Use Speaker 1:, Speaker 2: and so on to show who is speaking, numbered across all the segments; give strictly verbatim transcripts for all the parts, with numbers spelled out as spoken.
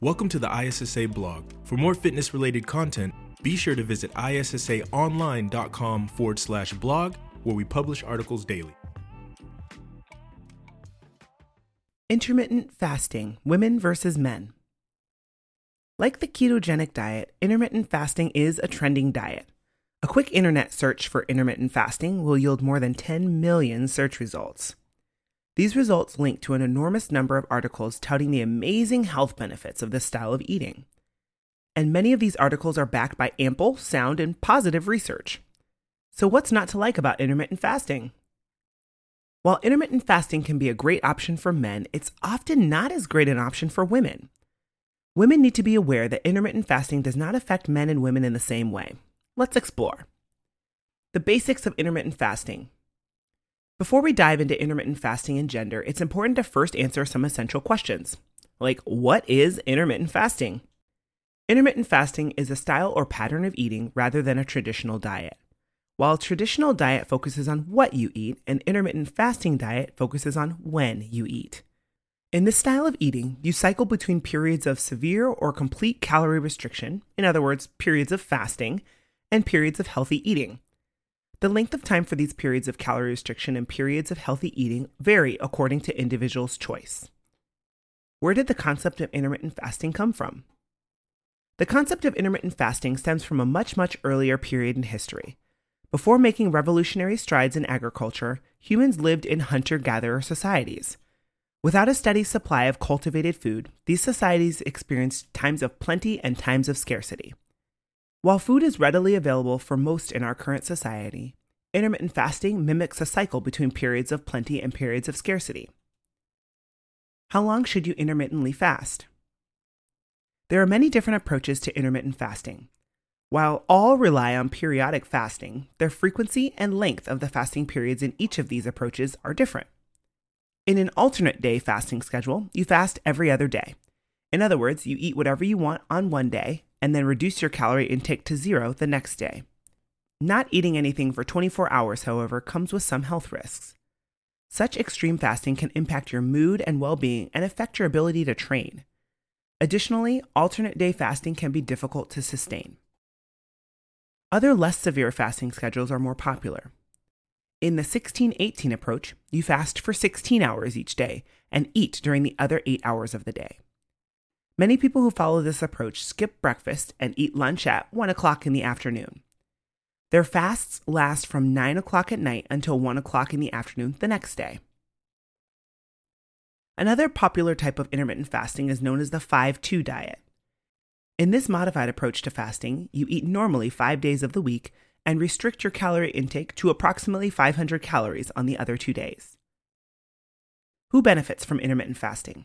Speaker 1: Welcome to the I S S A blog. For more fitness-related content, be sure to visit issaonline.com forward slash blog, where we publish articles daily.
Speaker 2: Intermittent fasting, women versus men. Like the ketogenic diet, intermittent fasting is a trending diet. A quick internet search for intermittent fasting will yield more than ten million search results. These results link to an enormous number of articles touting the amazing health benefits of this style of eating. And many of these articles are backed by ample, sound, and positive research. So what's not to like about intermittent fasting? While intermittent fasting can be a great option for men, it's often not as great an option for women. Women need to be aware that intermittent fasting does not affect men and women in the same way. Let's explore. The basics of intermittent fasting. Before we dive into intermittent fasting and gender, it's important to first answer some essential questions, like what is intermittent fasting? Intermittent fasting is a style or pattern of eating rather than a traditional diet. While a traditional diet focuses on what you eat, an intermittent fasting diet focuses on when you eat. In this style of eating, you cycle between periods of severe or complete calorie restriction, in other words, periods of fasting, and periods of healthy eating. The length of time for these periods of calorie restriction and periods of healthy eating vary according to individuals' choice. Where did the concept of intermittent fasting come from? The concept of intermittent fasting stems from a much, much earlier period in history. Before making revolutionary strides in agriculture, humans lived in hunter-gatherer societies. Without a steady supply of cultivated food, these societies experienced times of plenty and times of scarcity. While food is readily available for most in our current society, intermittent fasting mimics a cycle between periods of plenty and periods of scarcity. How long should you intermittently fast? There are many different approaches to intermittent fasting. While all rely on periodic fasting, their frequency and length of the fasting periods in each of these approaches are different. In an alternate day fasting schedule, you fast every other day. In other words, you eat whatever you want on one day and then reduce your calorie intake to zero the next day. Not eating anything for twenty-four hours, however, comes with some health risks. Such extreme fasting can impact your mood and well-being and affect your ability to train. Additionally, alternate day fasting can be difficult to sustain. Other less severe fasting schedules are more popular. In the sixteen eighteen approach, you fast for sixteen hours each day and eat during the other eight hours of the day. Many people who follow this approach skip breakfast and eat lunch at one o'clock in the afternoon. Their fasts last from nine o'clock at night until one o'clock in the afternoon the next day. Another popular type of intermittent fasting is known as the five two diet. In this modified approach to fasting, you eat normally five days of the week and restrict your calorie intake to approximately five hundred calories on the other two days. Who benefits from intermittent fasting?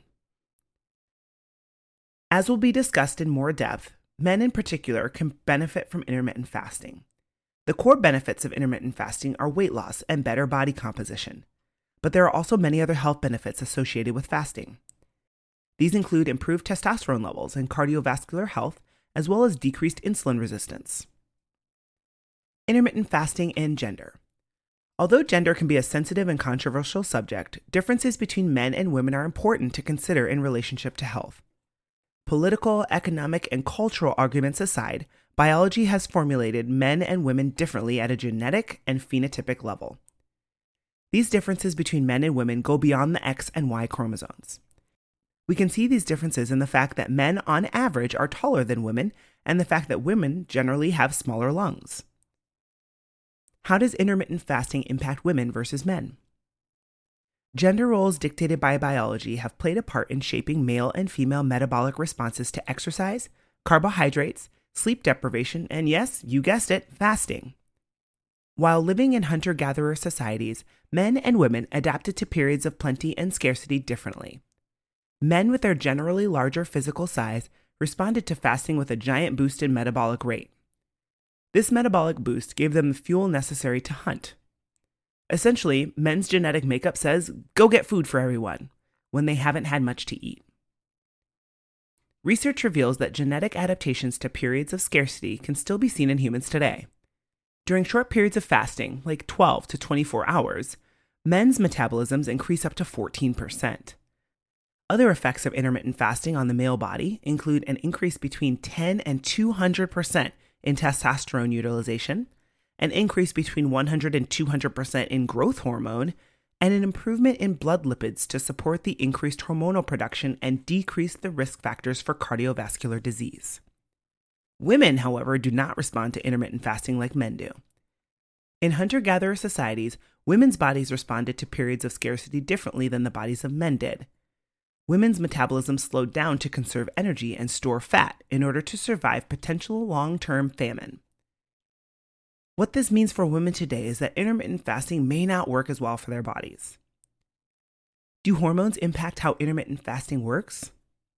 Speaker 2: As will be discussed in more depth, men in particular can benefit from intermittent fasting. The core benefits of intermittent fasting are weight loss and better body composition, but there are also many other health benefits associated with fasting. These include improved testosterone levels and cardiovascular health, as well as decreased insulin resistance. Intermittent fasting and gender. Although gender can be a sensitive and controversial subject, differences between men and women are important to consider in relationship to health. Political, economic, and cultural arguments aside, biology has formulated men and women differently at a genetic and phenotypic level. These differences between men and women go beyond the X and Y chromosomes. We can see these differences in the fact that men on average are taller than women and the fact that women generally have smaller lungs. How does intermittent fasting impact women versus men? Gender roles dictated by biology have played a part in shaping male and female metabolic responses to exercise, carbohydrates, sleep deprivation, and yes, you guessed it, fasting. While living in hunter-gatherer societies, men and women adapted to periods of plenty and scarcity differently. Men with their generally larger physical size responded to fasting with a giant boost in metabolic rate. This metabolic boost gave them the fuel necessary to hunt. Essentially, men's genetic makeup says, go get food for everyone, when they haven't had much to eat. Research reveals that genetic adaptations to periods of scarcity can still be seen in humans today. During short periods of fasting, like twelve to twenty-four hours, men's metabolisms increase up to fourteen percent. Other effects of intermittent fasting on the male body include an increase between ten and two hundred percent in testosterone utilization, an increase between one hundred and two hundred percent in growth hormone, and an improvement in blood lipids to support the increased hormonal production and decrease the risk factors for cardiovascular disease. Women, however, do not respond to intermittent fasting like men do. In hunter-gatherer societies, women's bodies responded to periods of scarcity differently than the bodies of men did. Women's metabolism slowed down to conserve energy and store fat in order to survive potential long-term famine. What this means for women today is that intermittent fasting may not work as well for their bodies. Do hormones impact how intermittent fasting works?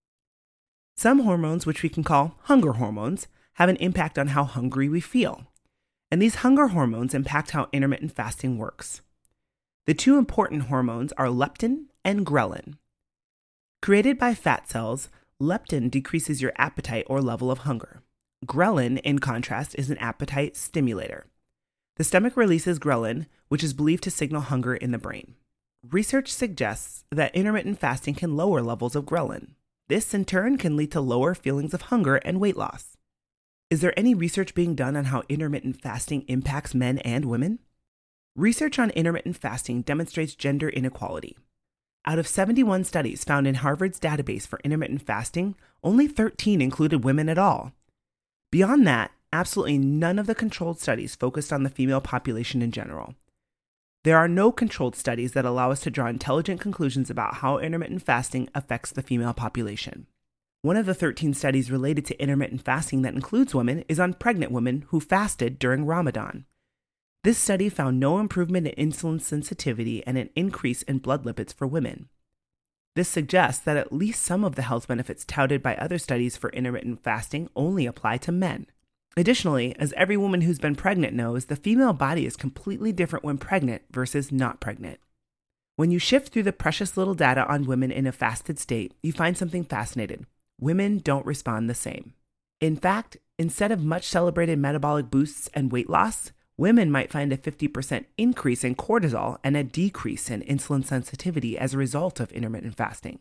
Speaker 2: Some hormones, which we can call hunger hormones, have an impact on how hungry we feel. And these hunger hormones impact how intermittent fasting works. The two important hormones are leptin and ghrelin. Created by fat cells, leptin decreases your appetite or level of hunger. Ghrelin, in contrast, is an appetite stimulator. The stomach releases ghrelin, which is believed to signal hunger in the brain. Research suggests that intermittent fasting can lower levels of ghrelin. This, in turn, can lead to lower feelings of hunger and weight loss. Is there any research being done on how intermittent fasting impacts men and women? Research on intermittent fasting demonstrates gender inequality. Out of seventy-one studies found in Harvard's database for intermittent fasting, only thirteen included women at all. Beyond that, absolutely none of the controlled studies focused on the female population in general. There are no controlled studies that allow us to draw intelligent conclusions about how intermittent fasting affects the female population. One of the thirteen studies related to intermittent fasting that includes women is on pregnant women who fasted during Ramadan. This study found no improvement in insulin sensitivity and an increase in blood lipids for women. This suggests that at least some of the health benefits touted by other studies for intermittent fasting only apply to men. Additionally, as every woman who's been pregnant knows, the female body is completely different when pregnant versus not pregnant. When you shift through the precious little data on women in a fasted state, you find something fascinating. Women don't respond the same. In fact, instead of much celebrated metabolic boosts and weight loss, women might find a fifty percent increase in cortisol and a decrease in insulin sensitivity as a result of intermittent fasting.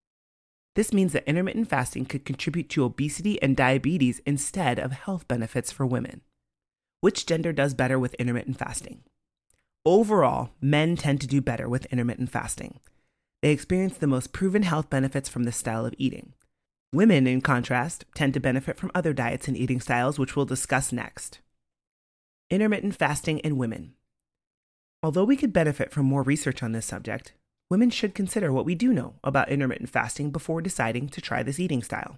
Speaker 2: This means that intermittent fasting could contribute to obesity and diabetes instead of health benefits for women. Which gender does better with intermittent fasting? Overall, men tend to do better with intermittent fasting. They experience the most proven health benefits from this style of eating. Women, in contrast, tend to benefit from other diets and eating styles, which we'll discuss next. Intermittent fasting in women. Although we could benefit from more research on this subject, women should consider what we do know about intermittent fasting before deciding to try this eating style.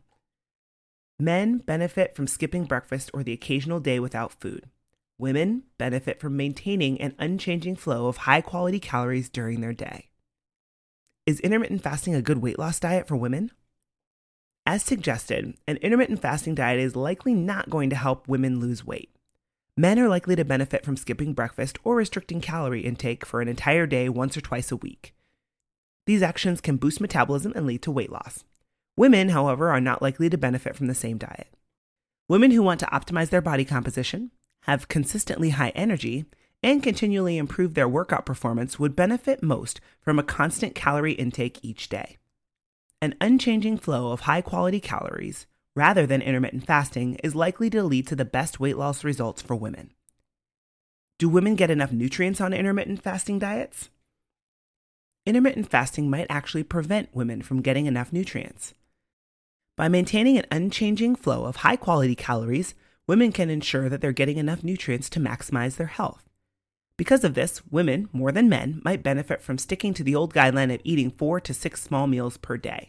Speaker 2: Men benefit from skipping breakfast or the occasional day without food. Women benefit from maintaining an unchanging flow of high-quality calories during their day. Is intermittent fasting a good weight loss diet for women? As suggested, an intermittent fasting diet is likely not going to help women lose weight. Men are likely to benefit from skipping breakfast or restricting calorie intake for an entire day once or twice a week. These actions can boost metabolism and lead to weight loss. Women, however, are not likely to benefit from the same diet. Women who want to optimize their body composition, have consistently high energy, and continually improve their workout performance would benefit most from a constant calorie intake each day. An unchanging flow of high-quality calories, rather than intermittent fasting, is likely to lead to the best weight loss results for women. Do women get enough nutrients on intermittent fasting diets? Intermittent fasting might actually prevent women from getting enough nutrients. By maintaining an unchanging flow of high-quality calories, women can ensure that they're getting enough nutrients to maximize their health. Because of this, women, more than men, might benefit from sticking to the old guideline of eating four to six small meals per day.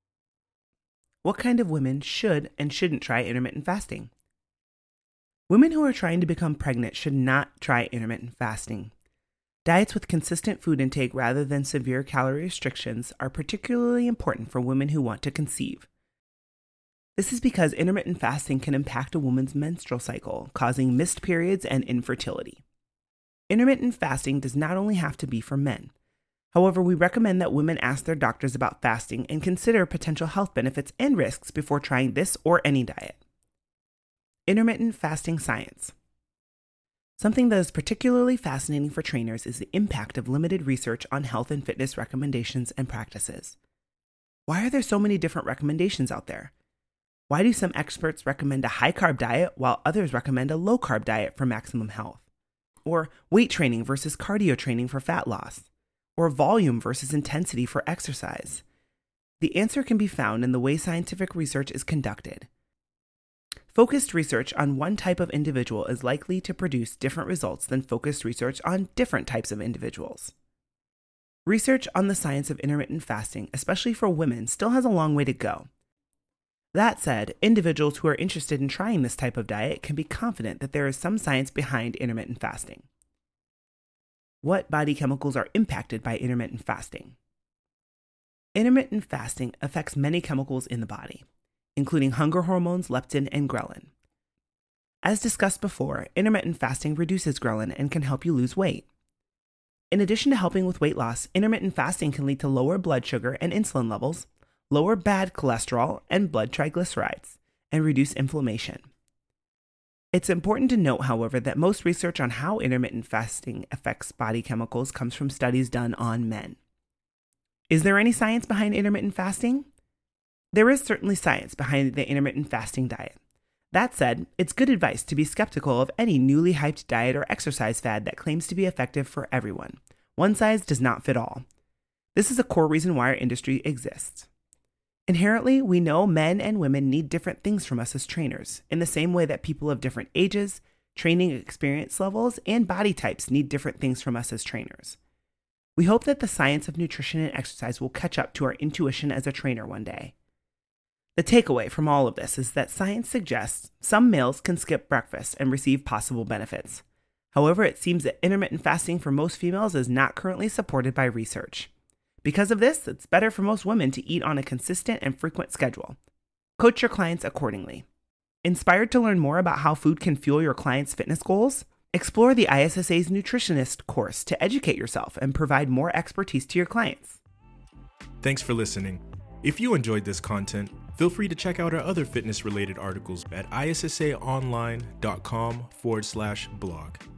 Speaker 2: What kind of women should and shouldn't try intermittent fasting? Women who are trying to become pregnant should not try intermittent fasting. Diets with consistent food intake rather than severe calorie restrictions are particularly important for women who want to conceive. This is because intermittent fasting can impact a woman's menstrual cycle, causing missed periods and infertility. Intermittent fasting does not only have to be for men. However, we recommend that women ask their doctors about fasting and consider potential health benefits and risks before trying this or any diet. Intermittent fasting science. Something that is particularly fascinating for trainers is the impact of limited research on health and fitness recommendations and practices. Why are there so many different recommendations out there? Why do some experts recommend a high-carb diet while others recommend a low-carb diet for maximum health? Or weight training versus cardio training for fat loss? Or volume versus intensity for exercise? The answer can be found in the way scientific research is conducted. Focused research on one type of individual is likely to produce different results than focused research on different types of individuals. Research on the science of intermittent fasting, especially for women, still has a long way to go. That said, individuals who are interested in trying this type of diet can be confident that there is some science behind intermittent fasting. What body chemicals are impacted by intermittent fasting? Intermittent fasting affects many chemicals in the body, including hunger hormones, leptin, and ghrelin. As discussed before, intermittent fasting reduces ghrelin and can help you lose weight. In addition to helping with weight loss, intermittent fasting can lead to lower blood sugar and insulin levels, lower bad cholesterol and blood triglycerides, and reduce inflammation. It's important to note, however, that most research on how intermittent fasting affects body chemicals comes from studies done on men. Is there any science behind intermittent fasting? There is certainly science behind the intermittent fasting diet. That said, it's good advice to be skeptical of any newly hyped diet or exercise fad that claims to be effective for everyone. One size does not fit all. This is a core reason why our industry exists. Inherently, we know men and women need different things from us as trainers, in the same way that people of different ages, training experience levels, and body types need different things from us as trainers. We hope that the science of nutrition and exercise will catch up to our intuition as a trainer one day. The takeaway from all of this is that science suggests some males can skip breakfast and receive possible benefits. However, it seems that intermittent fasting for most females is not currently supported by research. Because of this, it's better for most women to eat on a consistent and frequent schedule. Coach your clients accordingly. Inspired to learn more about how food can fuel your clients' fitness goals? Explore the I S S A's Nutritionist course to educate yourself and provide more expertise to your clients.
Speaker 1: Thanks for listening. If you enjoyed this content, feel free to check out our other fitness-related articles at isssaonline.com forward slash blog.